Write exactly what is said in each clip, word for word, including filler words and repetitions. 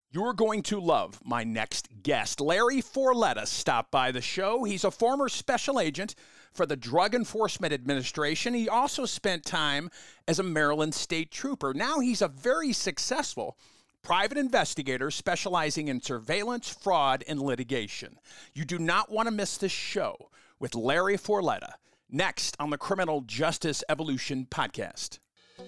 You're going to love my next guest. Larry Forletta stopped by the show. He's a former special agent for the Drug Enforcement Administration. He also spent time as a Maryland state trooper. Now he's a very successful private investigator specializing in surveillance, fraud, and litigation. You do not want to miss this show with Larry Forletta, next on the Criminal Justice Evolution podcast.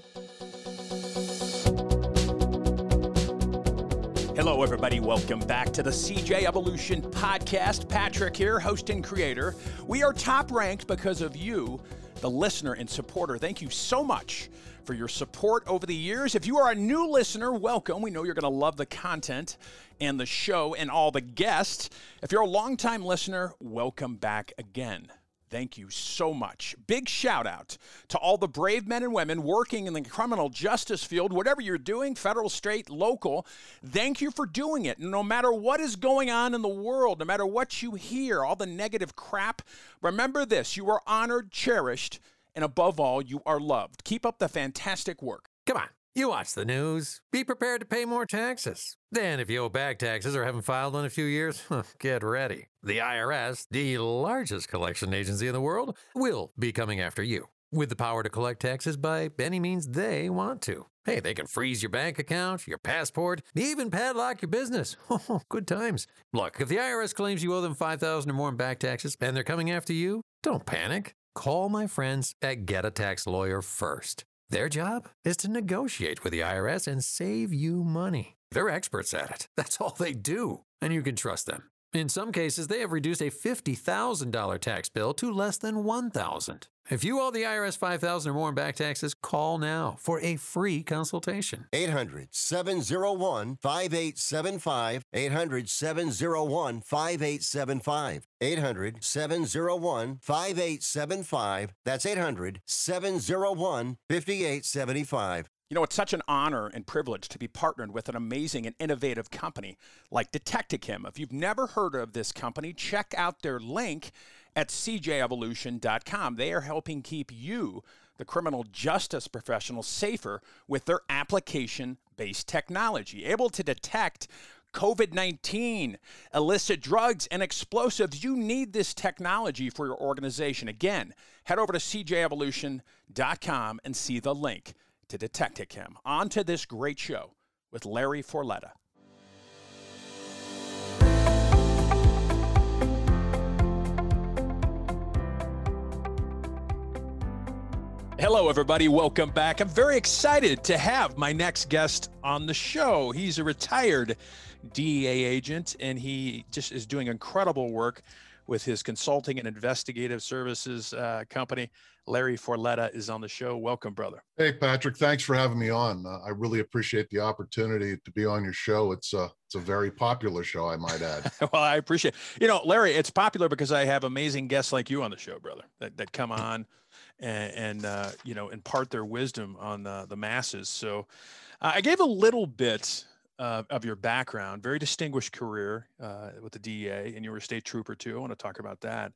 Hello, everybody. Welcome back to the C J Evolution podcast. Patrick here, host and creator. We are top ranked because of you, the listener and supporter. Thank you so much for your support over the years. If you are a new listener, welcome. We know you're going to love the content and the show and all the guests. If you're a longtime listener, welcome back again. Thank you so much. Big shout out to all the brave men and women working in the criminal justice field, whatever you're doing, federal, state, local. Thank you for doing it. No matter what is going on in the world, no matter what you hear, all the negative crap, remember this: you are honored, cherished, and above all, you are loved. Keep up the fantastic work. Come on. You watch the news. Be prepared to pay more taxes. Then, if you owe back taxes or haven't filed in a few years, get ready. The I R S, the largest collection agency in the world, will be coming after you with the power to collect taxes by any means they want to. Hey, they can freeze your bank account, your passport, even padlock your business. Good times. Look, if the I R S claims you owe them five thousand dollars or more in back taxes and they're coming after you, don't panic. Call my friends at Get a Tax Lawyer first. Their job is to negotiate with the I R S and save you money. They're experts at it. That's all they do, and you can trust them. In some cases, they have reduced a fifty thousand dollars tax bill to less than one thousand dollars. If you owe the I R S five thousand dollars or more in back taxes, call now for a free consultation. eight hundred, seven oh one, five eight seven five. eight hundred, seven oh one, five eight seven five. eight hundred, seven oh one, five eight seven five. That's eight hundred, seven oh one, five eight seven five. You know, it's such an honor and privilege to be partnered with an amazing and innovative company like Detectichem. If you've never heard of this company, check out their link at c j evolution dot com. They are helping keep you, the criminal justice professional, safer with their application-based technology, able to detect COVID nineteen, illicit drugs, and explosives. You need this technology for your organization. Again, head over to c j evolution dot com and see the link to Detectichem. On to this great show with Larry Forletta. Hello, everybody. Welcome back. I'm very excited to have my next guest on the show. He's a retired D E A agent, and he just is doing incredible work with his consulting and investigative services uh, company. Larry Forletta is on the show. Welcome, brother. Hey, Patrick. Thanks for having me on. Uh, I really appreciate the opportunity to be on your show. It's a, it's a very popular show, I might add. Well, I appreciate it. You know, Larry, it's popular because I have amazing guests like you on the show, brother, that, that come on and, and uh, you know, impart their wisdom on the, the masses. So uh, I gave a little bit Uh, of your background, very distinguished career uh, with the D E A, and you were a state trooper too. I want to talk about that.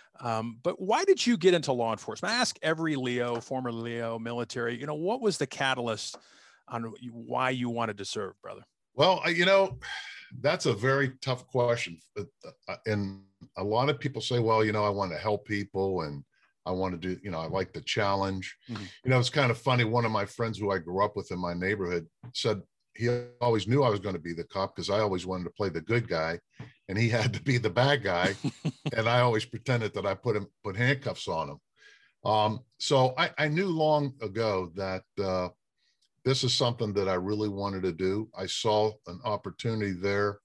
Um, but why did you get into law enforcement? I ask every Leo, former Leo, military, you know, what was the catalyst on why you wanted to serve, brother? Well, you know, that's a very tough question. And a lot of people say, well, you know, I want to help people and I want to do, you know, I like the challenge. Mm-hmm. You know, it's kind of funny. One of my friends who I grew up with in my neighborhood said, he always knew I was going to be the cop because I always wanted to play the good guy and he had to be the bad guy. And I always pretended that I put him, put handcuffs on him. Um, so I, I knew long ago that uh, this is something that I really wanted to do. I saw an opportunity there.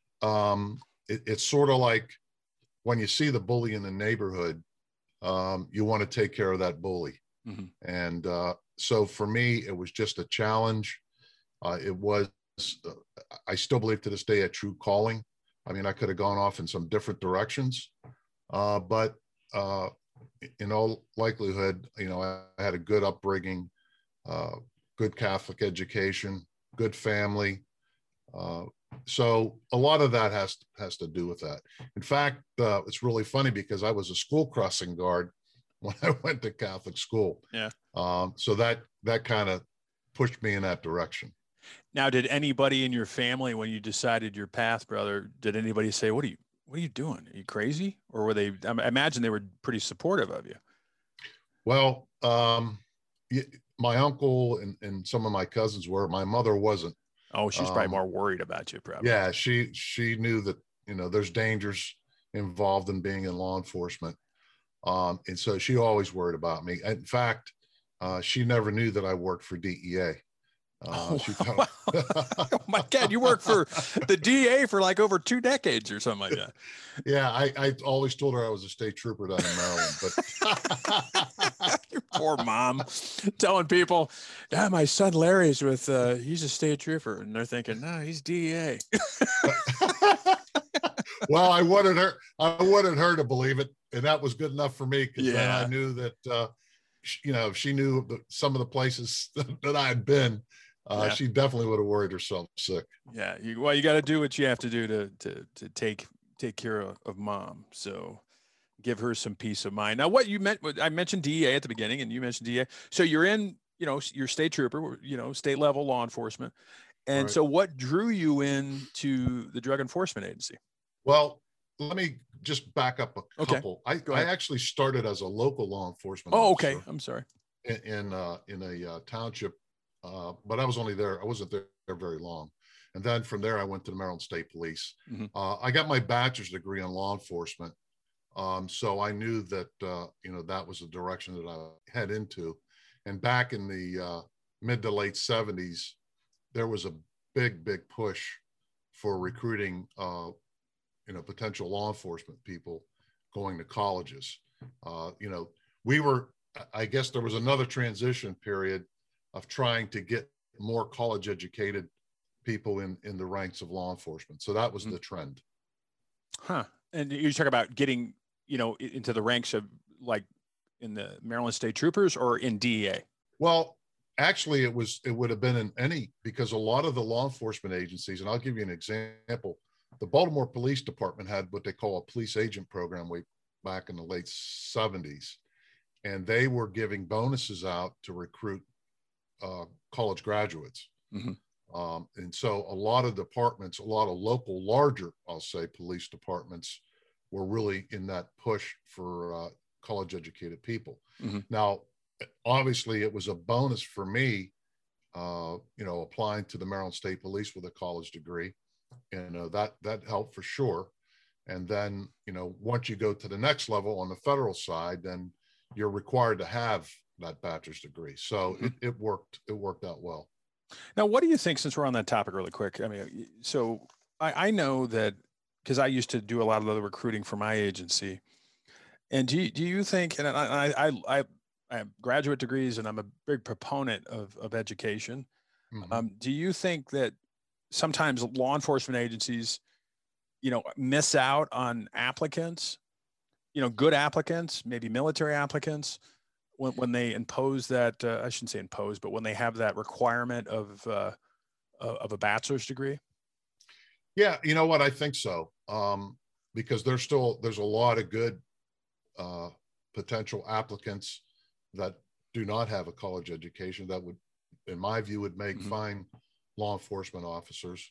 Um, it, it's sort of like when you see the bully in the neighborhood, um, you want to take care of that bully. Mm-hmm. And uh, so for me, it was just a challenge. Uh, it was, uh, I still believe to this day, a true calling. I mean, I could have gone off in some different directions, uh, but uh, in all likelihood, you know, I, I had a good upbringing, uh, good Catholic education, good family. Uh, so a lot of that has, has to do with that. In fact, uh, it's really funny because I was a school crossing guard when I went to Catholic school. Yeah. Um, so that, that kind of pushed me in that direction. Now, did anybody in your family, when you decided your path, brother, did anybody say, what are you, what are you doing? Are you crazy? Or were they, I imagine they were pretty supportive of you. Well, um, my uncle and, and some of my cousins were. My mother wasn't. Oh, she's probably um, more worried about you, probably. Yeah, she she knew that, you know, there's dangers involved in being in law enforcement. Um, and so she always worried about me. In fact, uh, she never knew that I worked for D E A. Uh, oh, she wow. Oh my God, you worked for the D A for like over two decades or something like that. Yeah, I, I always told her I was a state trooper down in Maryland, but your poor mom telling people, yeah, my son Larry's with, uh, he's a state trooper. And they're thinking, no, he's D E A. Well, I wanted her, I wanted her to believe it. And that was good enough for me. Cause Yeah. then I knew that, uh, she, you know, if she knew the, some of the places that I had been, uh, Yeah. she definitely would have worried herself sick. Yeah. You, well, you got to do what you have to do to, to, to take, take care of, of mom. So give her some peace of mind. Now, what you meant, I mentioned D E A at the beginning and you mentioned D E A. So you're in, you know, you're state trooper, you know, state level law enforcement. And Right. so what drew you into the Drug Enforcement Agency? Well, let me just back up a Okay. couple. I, Go I ahead. actually started as a local law enforcement Oh, officer. okay. I'm sorry. In, in, uh, in a uh, township, uh, but I was only there, I wasn't there very long. And then from there, I went to the Maryland State Police. Mhm. Uh, I got my bachelor's degree in law enforcement. Um, so I knew that, uh, you know, that was the direction that I head into. And back in the uh, mid to late seventies, there was a big, big push for recruiting, uh, you know, potential law enforcement people going to colleges. Uh, you know, we were, I guess there was another transition period of trying to get more college educated people in, in the ranks of law enforcement. So that was Mm-hmm. the trend. Huh. And you talk about getting, you know, into the ranks of like in the Maryland State Troopers or in D E A? Well, actually it was, it would have been in any, because a lot of the law enforcement agencies, and I'll give you an example. The Baltimore Police Department had what they call a police agent program way back in the late seventies. And they were giving bonuses out to recruit uh, college graduates. Mm-hmm. Um, and so a lot of departments, a lot of local, larger, I'll say, police departments were really in that push for uh, college educated people. Mm-hmm. Now, obviously it was a bonus for me, uh, you know, applying to the Maryland State Police with a college degree. And uh, that, that helped for sure. And then, you know, once you go to the next level on the federal side, then you're required to have that bachelor's degree. So mm-hmm. it, it worked, it worked out well. Now, what do you think, since we're on that topic really quick? I mean, so I, I know that because I used to do a lot of the recruiting for my agency. And do you, do you think, and I, I, I, I have graduate degrees and I'm a big proponent of, of education. Mm-hmm. Um, do you think that sometimes law enforcement agencies, you know, miss out on applicants, you know, good applicants, maybe military applicants, when, when they impose that, uh, I shouldn't say impose, but when they have that requirement of, uh, of a bachelor's degree? Yeah, you know what, I think so. Um, because there's still, there's a lot of good uh, potential applicants that do not have a college education that would, in my view, would make mm-hmm. fine law enforcement officers.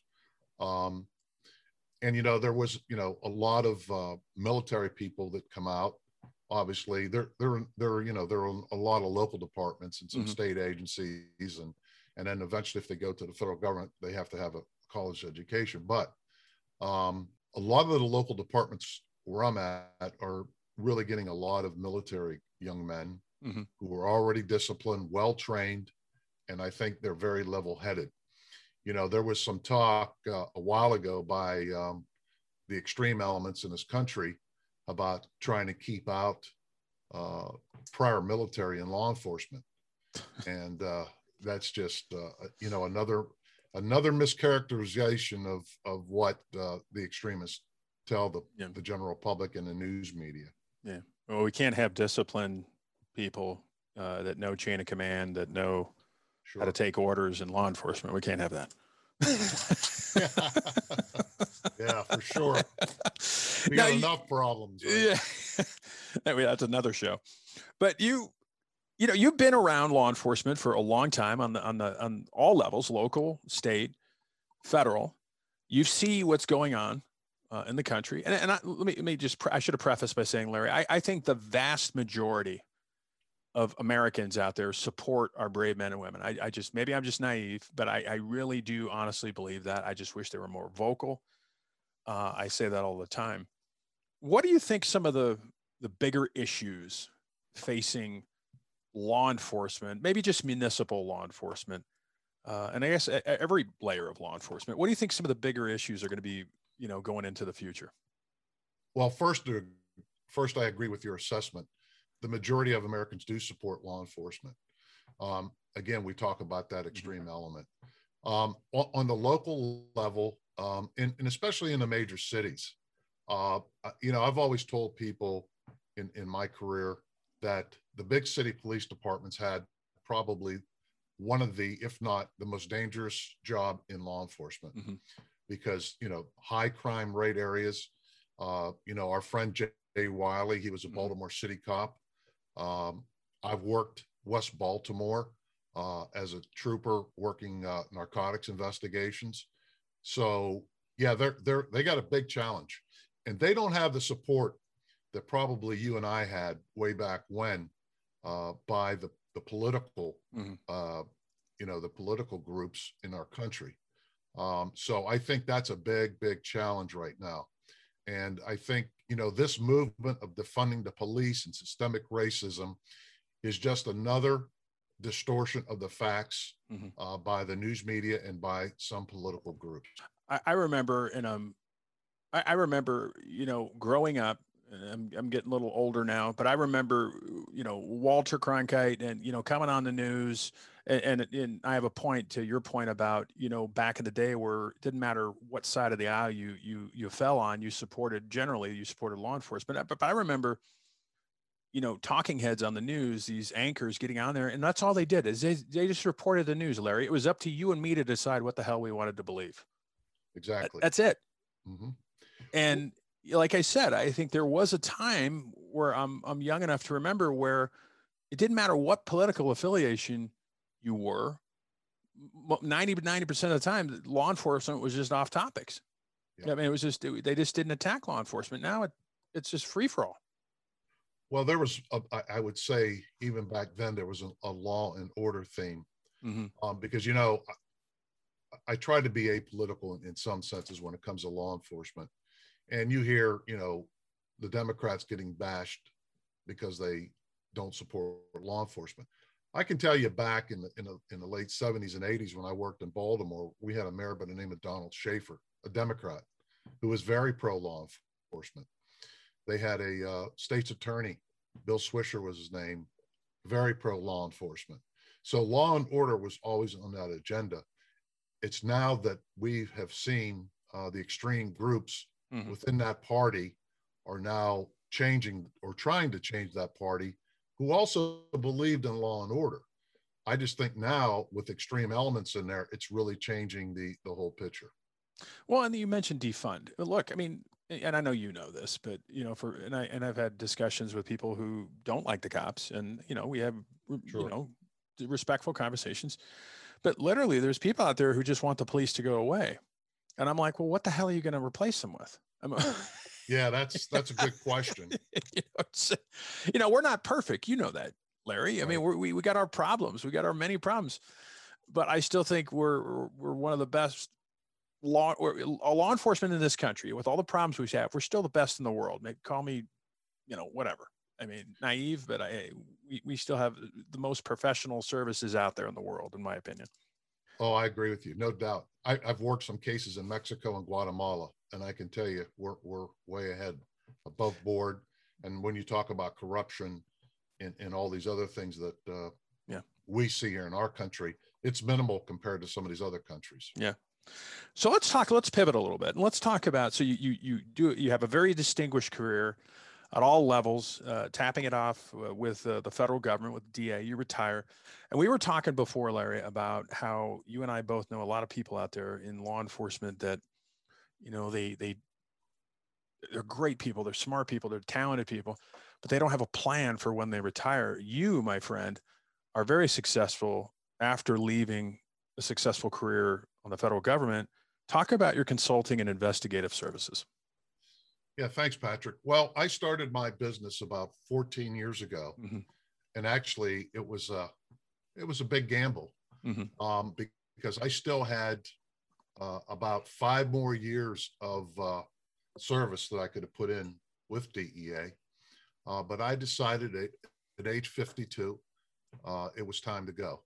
Um, and, you know, there was, you know, a lot of uh, military people that come out. Obviously, there, there, there, you know, there are a lot of local departments and some mm-hmm. state agencies, and and then eventually, if they go to the federal government, they have to have a college education. But um, a lot of the local departments where I'm at are really getting a lot of military young men mm-hmm. who are already disciplined, well trained, and I think they're very level-headed. You know, there was some talk uh, a while ago by um, the extreme elements in this country about trying to keep out uh, prior military and law enforcement. And uh, that's just, uh, you know, another another mischaracterization of, of what uh, the extremists tell the, yeah. the general public and the news media. Yeah. Well, we can't have disciplined people uh, that know chain of command, that know sure. how to take orders in law enforcement. We can't have that. Yeah, for sure. We now, got enough problems. Right? Yeah. That's another show. But you, You know, you've been around law enforcement for a long time on the on the on all levels, local, state, federal. You see what's going on uh, in the country, and and I, let me let me just pre- I should have prefaced by saying, Larry, I, I think the vast majority of Americans out there support our brave men and women. I, I just maybe I'm just naive, but I, I really do honestly believe that. I just wish they were more vocal. Uh, I say that all the time. What do you think some of the the bigger issues facing law enforcement, maybe just municipal law enforcement, uh, and I guess a- every layer of law enforcement? What do you think some of the bigger issues are going to be, you know, going into the future? Well, first, uh, first, I agree with your assessment. The majority of Americans do support law enforcement. Um, again, we talk about that extreme element. Um, on, on the local level, um, and, and especially in the major cities, uh, you know, I've always told people in, in my career that the big city police departments had probably one of the, if not the most dangerous job in law enforcement, mm-hmm. because, you know, high crime rate areas, uh, you know, our friend Jay Wiley, he was a mm-hmm. Baltimore City cop. Um, I've worked West Baltimore uh, as a trooper working uh, narcotics investigations. So yeah, they're, they're, they got a big challenge, and they don't have the support that probably you and I had way back when uh, by the, the political, mm-hmm. uh, you know, the political groups in our country. Um, so I think that's a big, big challenge right now. And I think, you know, this movement of defunding the police and systemic racism is just another distortion of the facts mm-hmm. uh, by the news media and by some political groups. I, I remember, and um, I, I remember, you know, growing up, and I'm, I'm getting a little older now, but I remember, you know, Walter Cronkite and, you know, coming on the news. And, and, and I have a point to your point about, you know, back in the day where it didn't matter what side of the aisle you you you fell on, you supported, generally, you supported law enforcement. But, but I remember, you know, talking heads on the news, these anchors getting on there, and that's all they did is they, they just reported the news, Larry. It was up to you and me to decide what the hell we wanted to believe. Exactly. That, that's it. Mm-hmm. And like I said, I think there was a time where I'm I'm young enough to remember where it didn't matter what political affiliation you were. ninety to ninety percent of the time, law enforcement was just off topics. Yep. I mean, it was just, it, they just didn't attack law enforcement. Now it, it's just free for all. Well, there was, a, I would say, even back then, there was a, a law and order theme mm-hmm. um, because, you know, I, I try to be apolitical in, in some senses when it comes to law enforcement. And you hear, you know, the Democrats getting bashed because they don't support law enforcement. I can tell you back in the, in the, in the late seventies and eighties, when I worked in Baltimore, we had a mayor by the name of Donald Schaefer, a Democrat, who was very pro law enforcement. They had a uh, state's attorney, Bill Swisher was his name, very pro law enforcement. So law and order was always on that agenda. It's now that we have seen uh, the extreme groups mm-hmm. within that party are now changing or trying to change that party, who also believed in law and order. I just think now with extreme elements in there, it's really changing the, the whole picture. Well, and you mentioned defund. Look, I mean, and I know you know this, but you know, for and I and I've had discussions with people who don't like the cops, and you know, we have sure. you know respectful conversations. But literally, there's people out there who just want the police to go away, and I'm like, well, what the hell are you going to replace them with? I'm a, yeah, that's that's a good question. you, know, it's, you know, we're not perfect, you know that, Larry. I right. mean, we're, we we got our problems, we got our many problems, but I still think we're we're one of the best. Law or law enforcement in this country, with all the problems we have, we're still the best in the world. Maybe call me, you know, whatever. I mean, naive, but I we, we still have the most professional services out there in the world, in my opinion. Oh, I agree with you, no doubt. I, I've worked some cases in Mexico and Guatemala, and I can tell you we're we're way ahead, above board. And when you talk about corruption and, and all these other things that uh, yeah we see here in our country, it's minimal compared to some of these other countries. Yeah. So let's talk, let's pivot a little bit, and let's talk about, so you, you, you do, you have a very distinguished career at all levels, uh, tapping it off uh, with uh, the federal government, with D A, you retire. And we were talking before, Larry, about how you and I both know a lot of people out there in law enforcement that, you know, they, they, they're great people. They're smart people. They're talented people, but they don't have a plan for when they retire. You, my friend, are very successful after leaving a successful career on the federal government. Talk about your consulting and investigative services. Yeah, thanks, Patrick. Well, I started my business about fourteen years ago, mm-hmm. and actually, it was a it was a big gamble, mm-hmm. um, because I still had uh, about five more years of uh, service that I could have put in with D E A, uh, but I decided at, at age fifty-two, uh, it was time to go,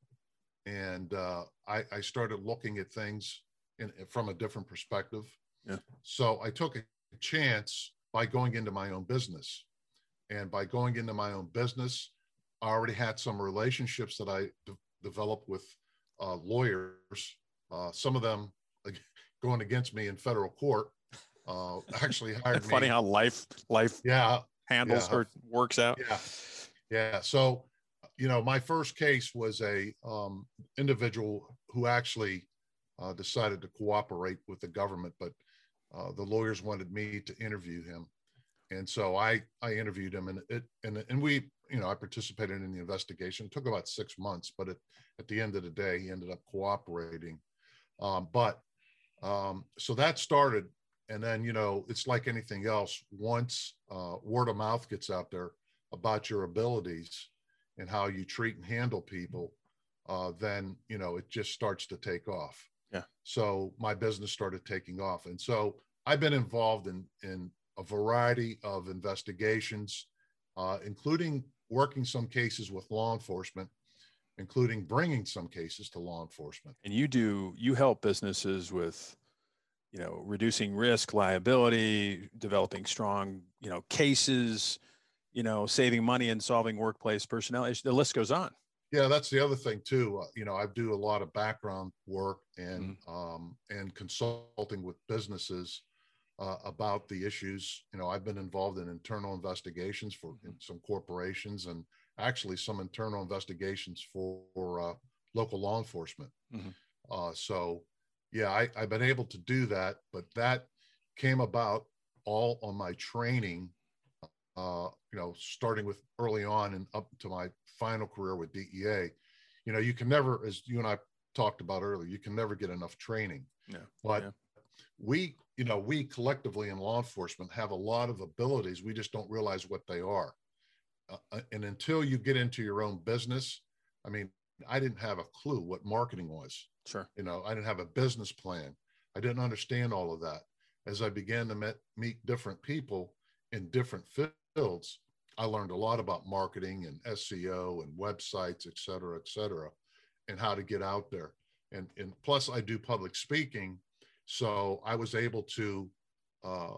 and uh, I, I started looking at things in, from a different perspective. Yeah. So I took a chance by going into my own business, and by going into my own business, I already had some relationships that I de- developed with uh, lawyers. Uh, some of them uh, going against me in federal court uh, actually hired me. Funny how life life yeah handles yeah, or works out. Yeah, yeah. So, you know, my first case was a um, individual who actually uh, decided to cooperate with the government, but Uh, the lawyers wanted me to interview him, and so I I interviewed him, and it and and we you know I participated in the investigation. It took about six months, but it, at the end of the day, he ended up cooperating. Um, but um, so that started, and then you know it's like anything else. Once uh, word of mouth gets out there about your abilities and how you treat and handle people, uh, then you know it just starts to take off. Yeah. So my business started taking off. And so I've been involved in, in a variety of investigations, uh, including working some cases with law enforcement, including bringing some cases to law enforcement. And you do, you help businesses with, you know, reducing risk, liability, developing strong, you know, cases, you know, saving money and solving workplace personnel. The list goes on. Yeah, that's the other thing too. Uh, you know, I do a lot of background work and mm-hmm. um, and consulting with businesses uh, about the issues. You know, I've been involved in internal investigations for mm-hmm. in some corporations, and actually some internal investigations for, for uh, local law enforcement. Mm-hmm. Uh, so, yeah, I, I've been able to do that, but that came about all on my training. Uh, you know, starting with early on and up to my final career with D E A, you know, you can never, as you and I talked about earlier, you can never get enough training. Yeah. But yeah. we, you know, we collectively in law enforcement have a lot of abilities. We just don't realize what they are. Uh, and until you get into your own business, I mean, I didn't have a clue what marketing was. Sure. You know, I didn't have a business plan. I didn't understand all of that. As I began to met, meet different people in different fields, I learned a lot about marketing and S E O and websites, et cetera, et cetera, and how to get out there. And, and plus I do public speaking. So I was able to uh,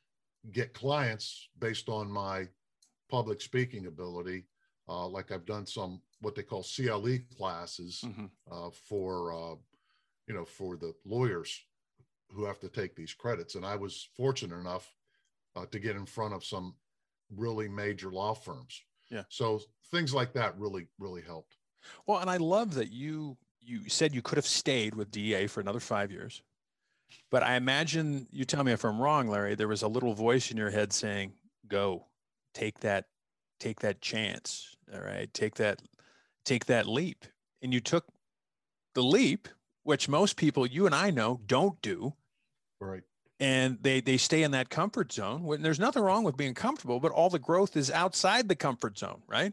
get clients based on my public speaking ability. Uh, like I've done some, what they call C L E classes mm-hmm. uh, for, uh, you know, for the lawyers who have to take these credits. And I was fortunate enough uh, to get in front of some really major law firms. Yeah. So things like that really, really helped. Well, and I love that you, you said you could have stayed with D E A for another five years, but I imagine, you tell me if I'm wrong, Larry, there was a little voice in your head saying, go, take that, take that chance. All right. Take that, take that leap. And you took the leap, which most people, you and I know, don't do. Right. And they, they stay in that comfort zone. When there's nothing wrong with being comfortable, but all the growth is outside the comfort zone, right?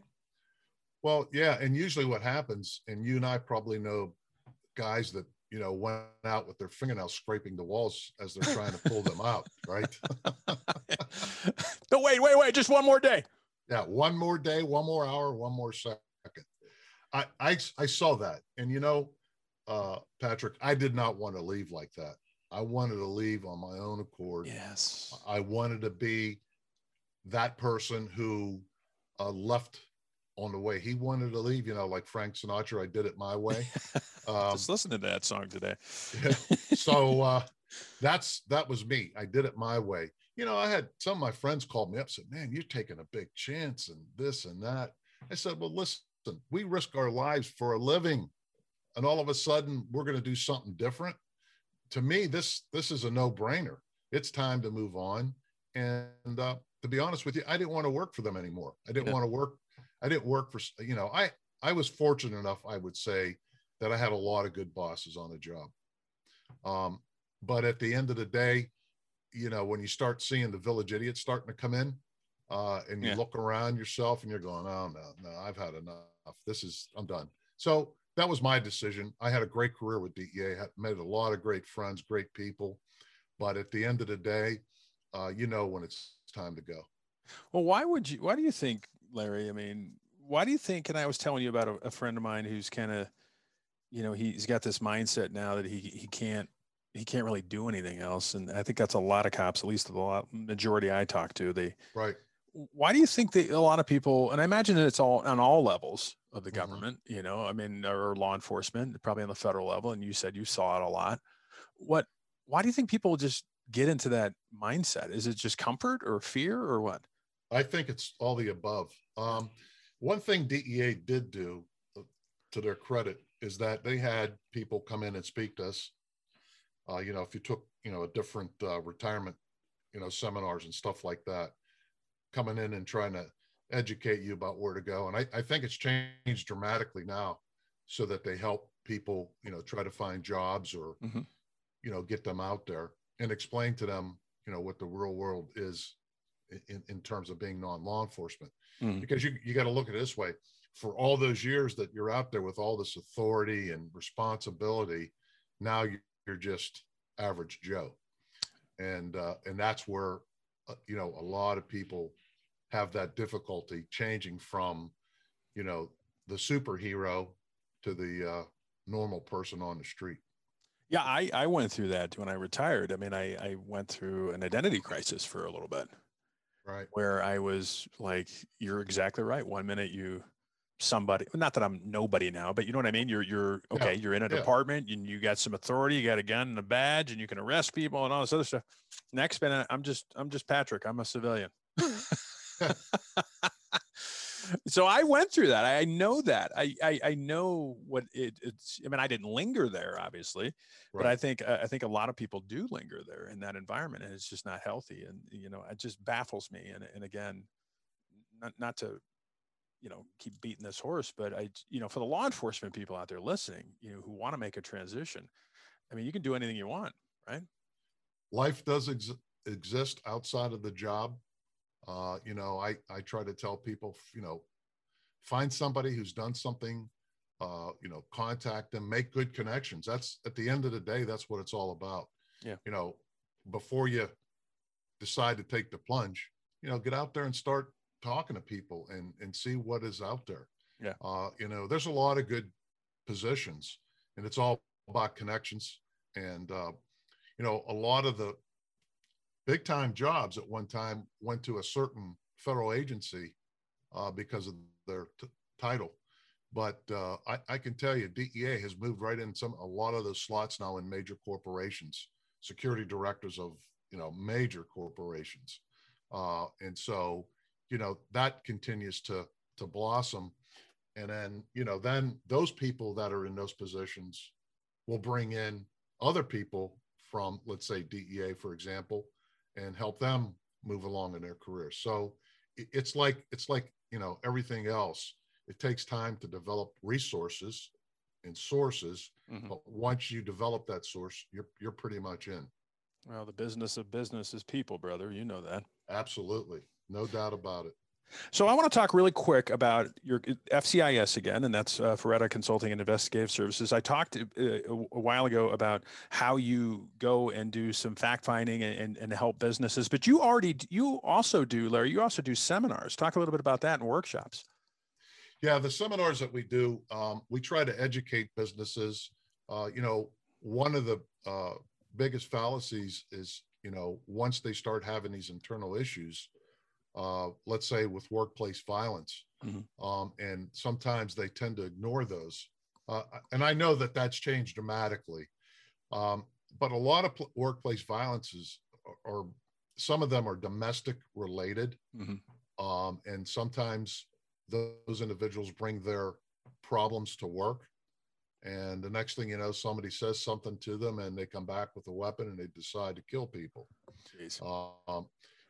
Well, yeah. And usually what happens, and you and I probably know guys that, you know, went out with their fingernails scraping the walls as they're trying to pull them out, right? No, wait, wait, wait, just one more day. Yeah, one more day, one more hour, one more second. I I, I saw that. And, you know, uh, Patrick, I did not want to leave like that. I wanted to leave on my own accord. Yes. I wanted to be that person who uh, left on the way he wanted to leave, you know, like Frank Sinatra, I did it my way. Um, Just listen to that song today. so uh, that's, that was me. I did it my way. You know, I had some of my friends called me up and said, man, you're taking a big chance and this and that. I said, well, listen, we risk our lives for a living. And all of a sudden we're going to do something different. To me, this, this is a no brainer. It's time to move on. And, uh, to be honest with you, I didn't want to work for them anymore. I didn't Yeah. want to work. I didn't work for, you know, I, I was fortunate enough, I would say, that I had a lot of good bosses on the job. Um, but at the end of the day, you know, when you start seeing the village idiots starting to come in, uh, and you Yeah. look around yourself and you're going, oh no, no, I've had enough. This is, I'm done. So that was my decision. I had a great career with D E A, had made a lot of great friends, great people. But at the end of the day, uh, you know, when it's time to go. Well, why would you, why do you think, Larry? I mean, why do you think, and I was telling you about a, a friend of mine who's kind of, you know, he's got this mindset now that he, he can't, he can't really do anything else. And I think that's a lot of cops, at least the lot, majority I talk to, they, Right. why do you think that a lot of people, and I imagine that it's all on all levels of the Mhm. government, you know, I mean, or law enforcement, probably on the federal level. And you said you saw it a lot. What, why do you think people just get into that mindset? Is it just comfort or fear or what? I think it's all the above. Um, one thing D E A did do, uh, to their credit, is that they had people come in and speak to us. Uh, you know, if you took, you know, a different uh, retirement, you know, seminars and stuff like that, coming in and trying to educate you about where to go. And I, I think it's changed dramatically now, so that they help people, you know, try to find jobs or, Mm-hmm. you know, get them out there and explain to them, you know, what the real world is in, in terms of being non-law enforcement. Mm-hmm. Because you, you got to look at it this way: for all those years that you're out there with all this authority and responsibility, now you're just average Joe. And, uh, and that's where, uh, you know, a lot of people have that difficulty changing from, you know, the superhero to the uh, normal person on the street. Yeah, I, I went through that when I retired. I mean, I, I went through an identity crisis for a little bit Right. where I was like, you're exactly right. One minute you, somebody, not that I'm nobody now, but you know what I mean? You're, you're okay. Yeah. You're in a Yeah. department and you got some authority, you got a gun and a badge and you can arrest people and all this other stuff. Next minute, I'm just, I'm just Patrick. I'm a civilian. So I went through that. I know that. I I, I know what it, it's. I mean, I didn't linger there, obviously, but Right. I think uh, I think a lot of people do linger there in that environment, and it's just not healthy. And you know, it just baffles me. And and again, not not to, you know, keep beating this horse, but I, you know, for the law enforcement people out there listening, you know, who want to make a transition, I mean, you can do anything you want, right? Life does ex- exist outside of the job. Uh, you know, I, I try to tell people, you know, find somebody who's done something, uh, you know, contact them, make good connections. That's, at the end of the day, that's what it's all about. Yeah. You know, before you decide to take the plunge, you know, get out there and start talking to people and, and see what is out there. Yeah. Uh, you know, there's a lot of good positions, and it's all about connections. And, uh, you know, a lot of the big time jobs at one time went to a certain federal agency uh, because of their t- title. But uh, I, I can tell you, D E A has moved right in some, a lot of those slots now in major corporations, security directors of, you know, major corporations. Uh, and so, you know, that continues to, to blossom. And then, you know, then those people that are in those positions will bring in other people from, let's say, D E A, for example, and help them move along in their career. So it's like, it's like, you know, everything else. It takes time to develop resources and sources, Mm-hmm. but once you develop that source, you're you're pretty much in. Well, the business of business is people, brother. You know that. Absolutely, no doubt about it. So I want to talk really quick about your F C I S again, and that's uh, Ferretta Consulting and Investigative Services. I talked uh, a while ago about how you go and do some fact finding and, and, and help businesses, but you already, you also do, Larry, you also do seminars. Talk a little bit about that and workshops. Yeah, the seminars that we do, um, we try to educate businesses. Uh, you know, one of the uh, biggest fallacies is, you know, once they start having these internal issues, uh, let's say with workplace violence, mm-hmm. um, and sometimes they tend to ignore those. Uh, and I know that that's changed dramatically, um, but a lot of pl- workplace violences are, are, some of them are domestic related, mm-hmm. um, and sometimes those individuals bring their problems to work, and the next thing you know, somebody says something to them and they come back with a weapon and they decide to kill people. Jeez. Um,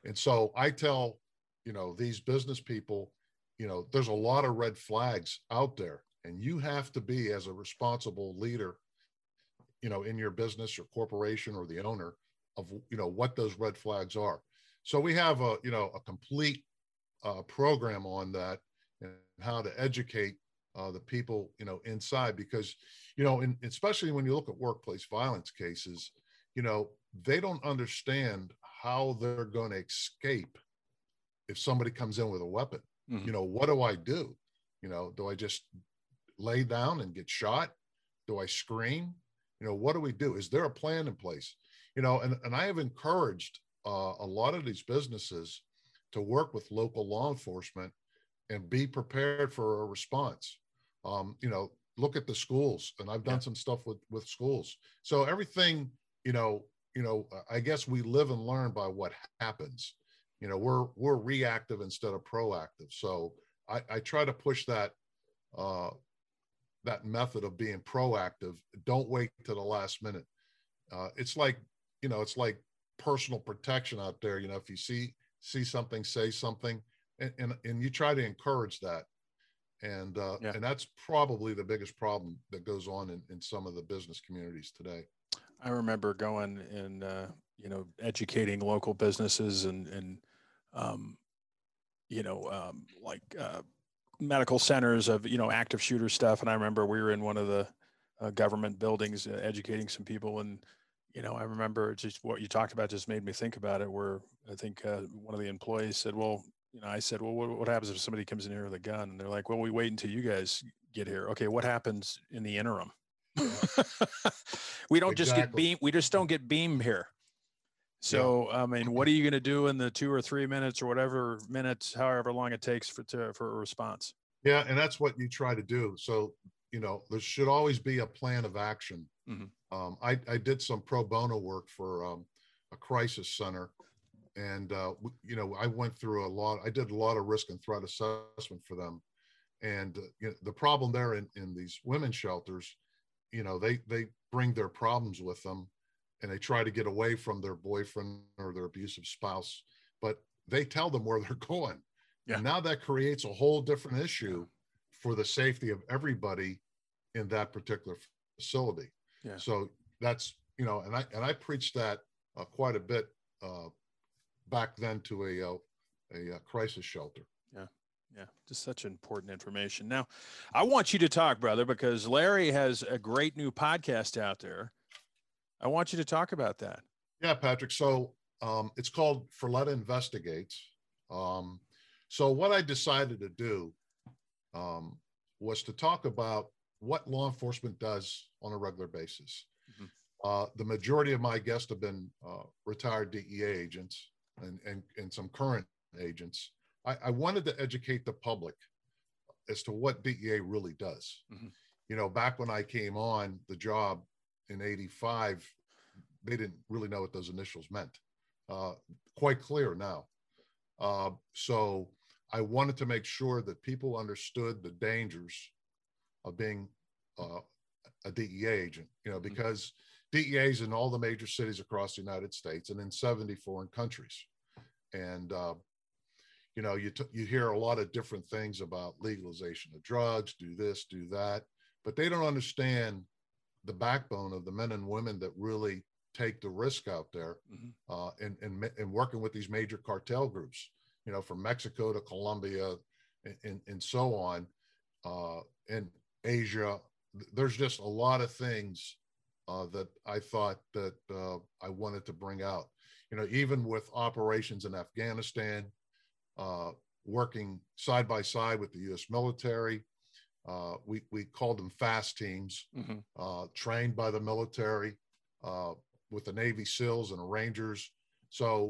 And so I tell, you know, these business people, you know, there's a lot of red flags out there, and you have to be, as a responsible leader, you know, in your business or corporation or the owner, of, you know, what those red flags are. So we have a, you know, a complete uh, program on that, and how to educate uh, the people, you know, inside, because, you know, in, especially when you look at workplace violence cases, you know, they don't understand how they're going to escape if somebody comes in with a weapon. Mm-hmm. You know, what do I do? You know, do I just lay down and get shot? Do I scream? You know, what do we do? Is there a plan in place? You know, and, and I have encouraged uh, a lot of these businesses to work with local law enforcement and be prepared for a response. Um, you know, look at the schools, and I've done yeah. some stuff with, with schools. So everything, you know, you know, I guess we live and learn by what happens. You know, we're, we're reactive instead of proactive. So I, I try to push that, uh, that method of being proactive. Don't wait to the last minute. Uh, it's like, you know, it's like personal protection out there. You know, if you see, see something, say something, and, and, and you try to encourage that. And, uh, yeah. and that's probably the biggest problem that goes on in, in some of the business communities today. I remember going and, uh, you know, educating local businesses and, and, um, you know, um, like, uh, medical centers of, you know, active shooter stuff. And I remember we were in one of the uh, government buildings uh, educating some people. And, you know, I remember just what you talked about just made me think about it, where I think uh, one of the employees said, well, you know, I said, well, what, what happens if somebody comes in here with a gun? And they're like, well, we wait until you guys get here. Okay. What happens in the interim? we don't exactly. just get beamed. We just don't get beamed here. So, yeah. I mean, what are you going to do in the two or three minutes or whatever minutes, however long it takes for, to, for a response? Yeah. And that's what you try to do. So, you know, there should always be a plan of action. Mm-hmm. Um, I, I did some pro bono work for um, a crisis center. And, uh, you know, I went through a lot, I did a lot of risk and threat assessment for them. And uh, you know, the problem there in, in these women's shelters, you know, they, they bring their problems with them, and they try to get away from their boyfriend or their abusive spouse, but they tell them where they're going. Yeah. And now that creates a whole different issue for the safety of everybody in that particular facility. Yeah. So that's, you know, and I, and I preached that uh, quite a bit uh, back then to a, uh, a, a crisis shelter. Yeah. Yeah. Just such important information. Now, I want you to talk, brother, because Larry has a great new podcast out there. I want you to talk about that. Yeah, Patrick. So um, it's called Ferletta Investigates. Um, so what I decided to do um, was to talk about what law enforcement does on a regular basis. Mm-hmm. Uh, the majority of my guests have been uh, retired D E A agents and, and, and some current agents. I, I wanted to educate the public as to what D E A really does. Mm-hmm. You know, back when I came on the job in eighty-five, they didn't really know what those initials meant. Uh, quite clear now. Uh, so I wanted to make sure that people understood the dangers of being uh, a D E A agent, you know, because mm-hmm. D E As in all the major cities across the United States and in seventy foreign countries. And, uh, you know, you, t- you hear a lot of different things about legalization of drugs, do this, do that, but they don't understand the backbone of the men and women that really take the risk out there mm-hmm. uh, and, and, and working with these major cartel groups, you know, from Mexico to Colombia and, and, and so on, uh, and Asia. There's just a lot of things uh, that I thought that uh, I wanted to bring out, you know, even with operations in Afghanistan, uh, working side by side with the U S military. Uh, we, we called them FAST teams, mm-hmm. uh, trained by the military uh, with the Navy SEALs and Rangers. So,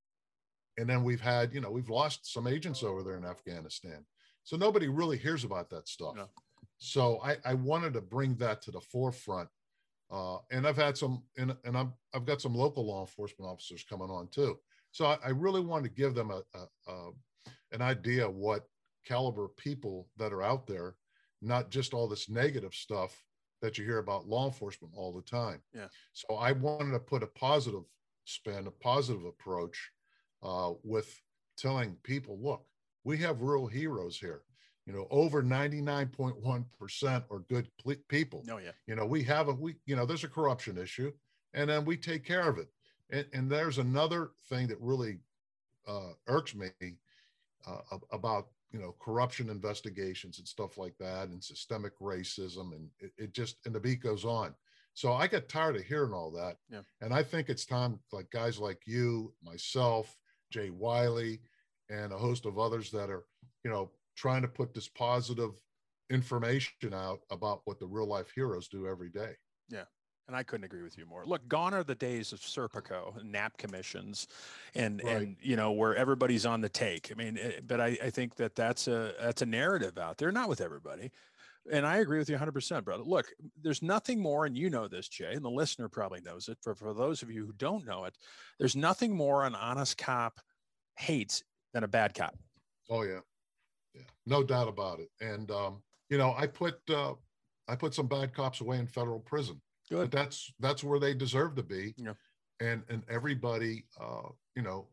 and then we've had, you know, we've lost some agents over there in Afghanistan. So nobody really hears about that stuff. No. So I, I wanted to bring that to the forefront. Uh, and I've had some, and, and I'm, I've got some local law enforcement officers coming on too. So I, I really want to give them a, a, a an idea of what caliber people that are out there, not just all this negative stuff that you hear about law enforcement all the time. Yeah. So I wanted to put a positive spin, a positive approach uh, with telling people, look, we have real heroes here. You know, over ninety-nine point one percent are good ple- people. Oh, yeah. You know, we have a, we, you know, there's a corruption issue, and then we take care of it. And, and there's another thing that really uh, irks me uh, about, you know, corruption investigations and stuff like that, and systemic racism. And it, it just, and the beat goes on. So I get tired of hearing all that. Yeah. And I think it's time, like guys like you, myself, Jay Wiley, and a host of others that are, you know, trying to put this positive information out about what the real life heroes do every day. Yeah. And I couldn't agree with you more. Look, gone are the days of Serpico and N A P commissions and, Right. and, you know, where everybody's on the take. I mean, it, but I, I think that that's a, that's a narrative out there, not with everybody. And I agree with you one hundred percent, brother. Look, there's nothing more, and you know this, Jay, and the listener probably knows it. For, for those of you who don't know it, there's nothing more an honest cop hates than a bad cop. Oh yeah. Yeah. No doubt about it. And, um, you know, I put, uh, I put some bad cops away in federal prison. Good. But that's, that's where they deserve to be. Yeah. And, and everybody, uh, you know,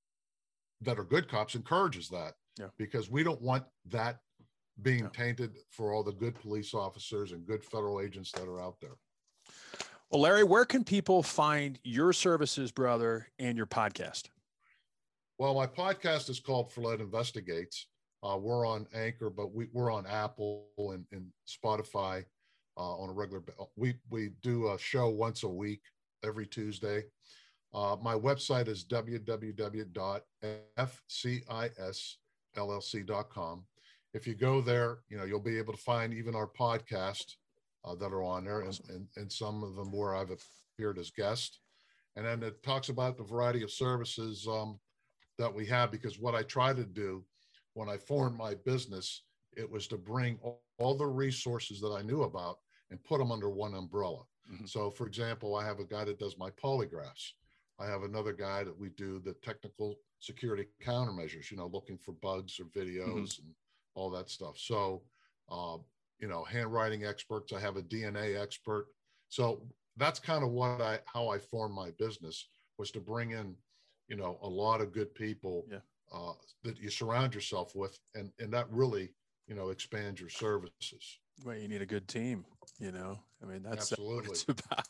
that are good cops encourages that. Yeah. Because we don't want that being Yeah. tainted for all the good police officers and good federal agents that are out there. Well, Larry, where can people find your services, brother, and your podcast? Well, my podcast is called Follett Investigates. Uh, we're on Anchor, but we, we're on Apple and, and Spotify uh, on a regular. We we do a show once a week, every Tuesday. Uh, my website is w w w dot f c i s l l c dot com. If you go there, you know, you'll be able to find even our podcast uh, that are on there, and, and, and some of them where I've appeared as guest. And then it talks about the variety of services um, that we have, because what I try to do when I formed my business, it was to bring all, all the resources that I knew about and put them under one umbrella. Mm-hmm. So for example, I have a guy that does my polygraphs. I have another guy that we do the technical security countermeasures, you know, looking for bugs or videos mm-hmm. and all that stuff. So, uh, you know, handwriting experts, I have a D N A expert. So that's kind of what I, how I formed my business, was to bring in, you know, a lot of good people yeah. uh, that you surround yourself with. And, and that really, you know, expands your services. Well, you need a good team, you know, I mean, that's Absolutely. what it's about.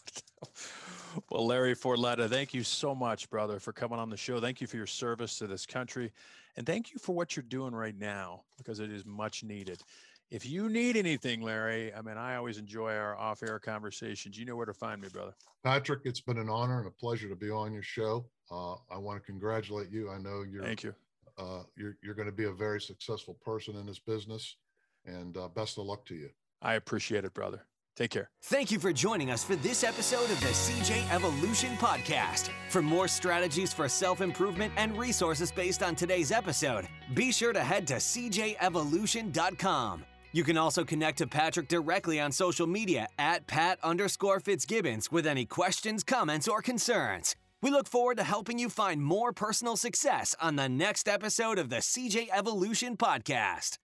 Well, Larry Forletta, thank you so much, brother, for coming on the show. Thank you for your service to this country. And thank you for what you're doing right now, because it is much needed. If you need anything, Larry, I mean, I always enjoy our off-air conversations. You know where to find me, brother. Patrick, it's been an honor and a pleasure to be on your show. Uh, I want to congratulate you. I know you're, thank you. Uh, you're, you're going to be a very successful person in this business, and uh, best of luck to you. I appreciate it, brother. Take care. Thank you for joining us for this episode of the C J Evolution Podcast. For more strategies for self-improvement and resources based on today's episode, be sure to head to c j evolution dot com. You can also connect to Patrick directly on social media at Pat underscore Fitzgibbons with any questions, comments, or concerns. We look forward to helping you find more personal success on the next episode of the C J Evolution Podcast.